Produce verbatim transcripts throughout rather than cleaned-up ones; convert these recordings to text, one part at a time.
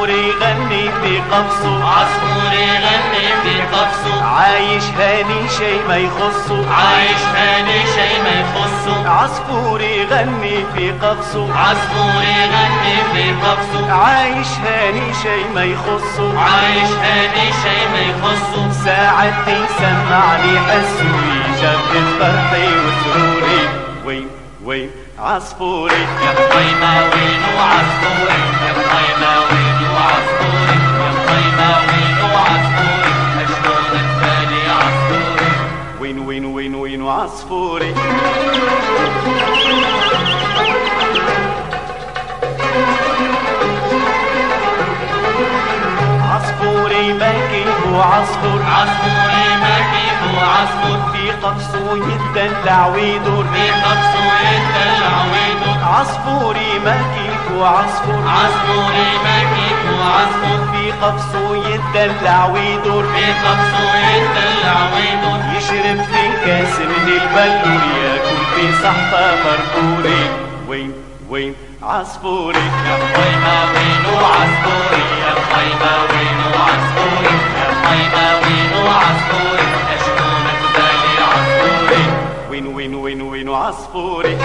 عصفوري غني في قفصه، عصفوري غني في قفصه، عايش هاني شي ما يخصه، عايش هاني شي ما يخصه. عصفوري غني في قفصه، عصفوري غني في قفصه، عايش هاني شي ما يخصه، عايش هاني شي ما يخصه. ساعات يسمعني حسه يجدد فرحي وسروري. وين وين عصفوري يا خيمة وينو عصفوري، يا خيمة وينو عصفوري، يا خيمة وينو عصفوري، شلون تبالي عصفوري. وين وين وين وين عصفوري. عصفوري ما كيفو عصفور، عصفوري ما كيفو عصفور، في قفصه يتدلع ويدور، في قفصه يتدلع ويدور. عصفوري ما كيفو عصفور، عصفوري ما كيفو عصفور، في قفصه يتدلع ويدور، في قفصه يتدلع ويدور. يشرب في كاس من البلور، ياكل في صحفة فرفوري. وين وين عصفوري يا خيمة وينو عصفوري، يا خيمة وينو عصفوري، يا خيمة وينو عصفوري، شلون تبالي عصفوري. وين وين وين وين عصفوري.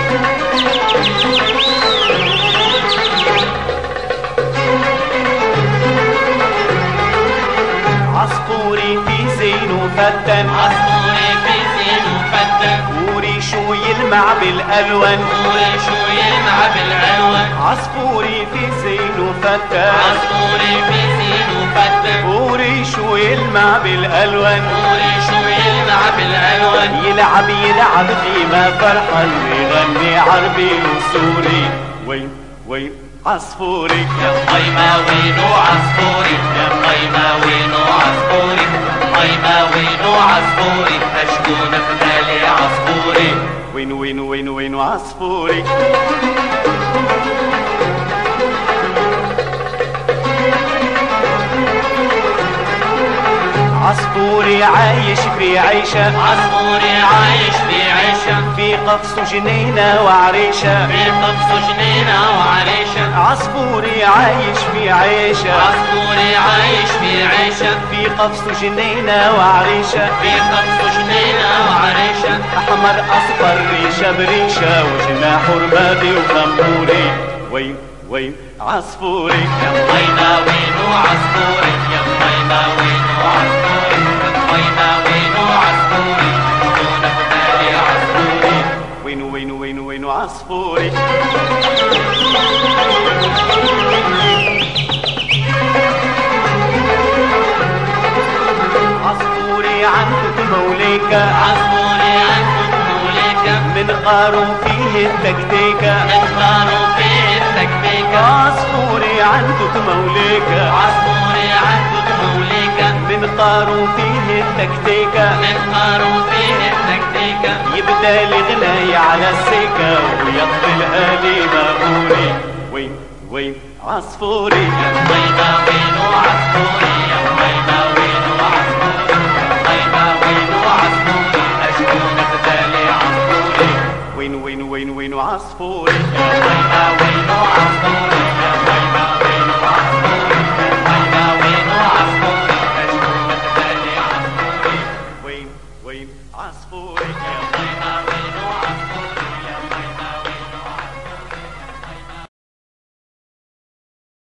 عصفوري في زينه فتن، عصفوري في زينه فتن، وريشه يلمع بالالوان، وريشه يلمع بالالوان. عصفوري في زينه فتن، عصفوري في زينه فتن، وريشه يلمع بالالوان، وريشه يلمع بالالوان. يلعب يلعب ديما فرحان ويغني عربي وسوري. وين وين عصفوري يا خيمة وينو عصفوري، يا خيمة وينو عصفوري، يا خيمة وينو عصفوري، شلون تبالي عصفوري. وين وين وين وين عصفوري. عصفوري عايش في عيشة، عصفوري عايش في عيشة، في قفصه جنينة وعريشة، في قفصه جنينة وعريشة. عصفوري عايش في عيشة، عصفوري عايش في عيشة، في قفصه جنينة وعريشة، في قفصه جنينة وعريشة. أحمر أصفر ريشة بريشة، وجناحه رمادي وخموري. وين وين عصفوري يا خيمة وينو عصفوري، يا خيمة وينو عصفوري، يا خيمة وينو عصفوري، شلون تبالي عصفوري. وين وين وين وين عصفوري. عصفوري عنده موليكة، عصفوري عنده موليكة، من قارو فيه التكتيكة، من قارو فيه التكتيكة. عصفوري عنده موليكة، عصفوري عنده موليكة، من قارو فيه التكتيكة، من قارو فيه التكتيكة. يبدا الغناية على السكة ويقبلها لي مقولي. وين وين عصفوري يا خيمة وينو عصفوري، يا خيمة وينو عصفوري، يا خيمة وينو عصفوري، شلون تبالي عصفوري. وين وين وين وين عصفوري. يا خيمة وينو عصفوري، يا خيمة وينو عصفوري، يا خيمة وينو عصفوري، شلون تبالي عصفوري. وين وين عصفوري. يا خيمة